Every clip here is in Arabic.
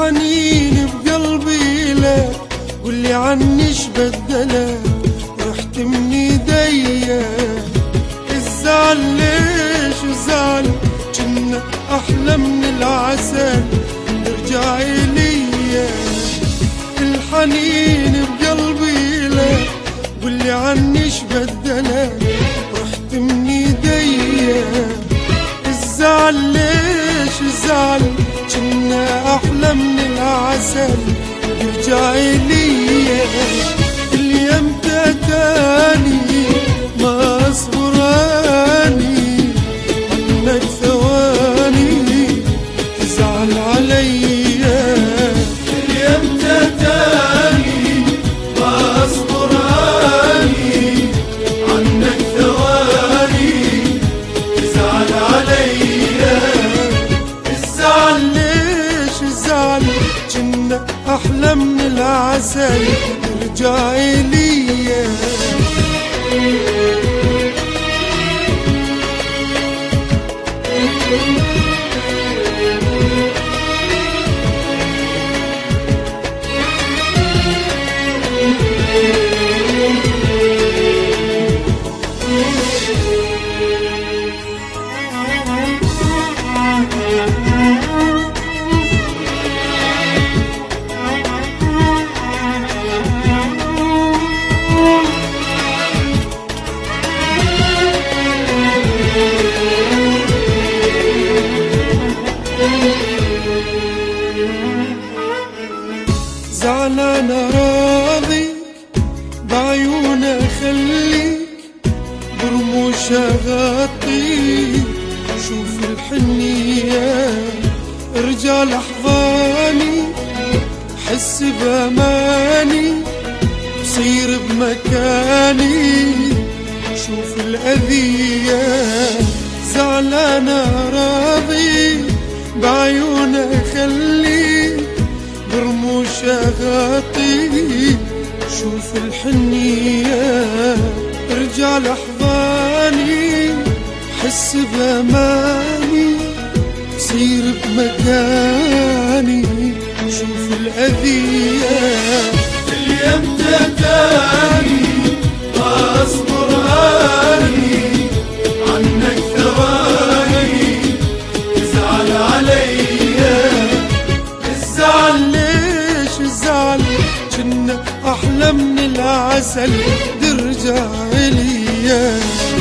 الحنين بقلبي لك واللي عني شبدلك رحت من ايديا. الزعل ليش الزعل جنة احلى من العسل ارجعي ليا. الحنين بقلبي لك واللي عني شبدلك رحت من ايديا. الزعل ليش الزعل جنة احلى من العسل ارجعي ليا. اليوم تاني ما اصبر اني عنك ثواني تزعل عليا. اليوم تاني ما اصبر اني عنك ثواني تزعل عليا. الزعل ليش الزعل جنة احلى من العسل ارجعي ليا. زعلان راضيك بعيون اخليك برموش اغطيك شوف الحنية ارجع لحظاني حس باماني صير بمكاني شوف الاذية. زعلان راضيك بعيون اخليك برموش اغطيك شوف الحنية ارجع لحظاني حس باماني صير بمكاني شوف الاذية. اليوم تاني ما اصبر اني عنك ثواني تزعل عليا. الزعل ليش الزعل جنة احلى من العسل ترجع ليا.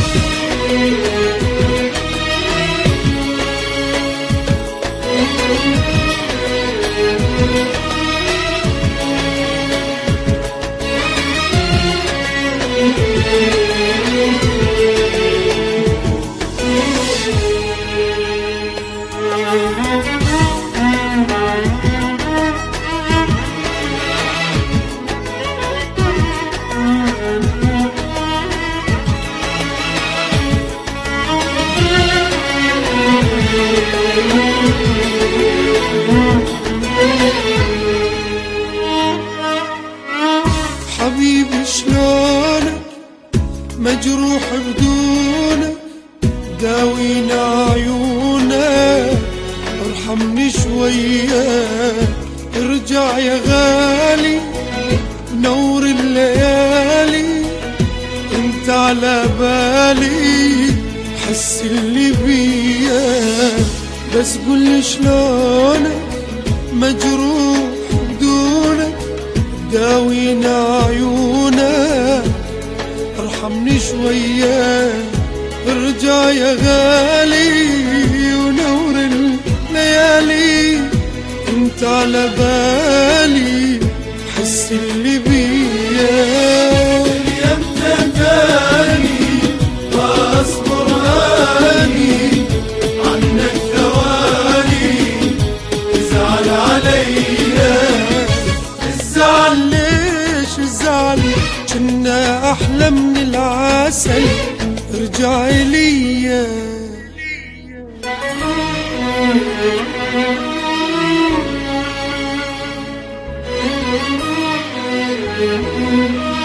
حبيبي شلونك مجروح بدونك داوينا عيونك ارحمني شوية ارجع يا غالي نور الليالي انت على بالي حس اللي بيا. بس قولي شلونك مجروح بدونك داوينا عيونك ارحمني شوية ارجع يا غالي ونور الليالي انت على بالي حس اللي بيا. اليوم تاني ما اصبر اني عنك ثواني تزعل عليا. الزعل ليش الزعل جنة احلى من العسل ارجعي ليا.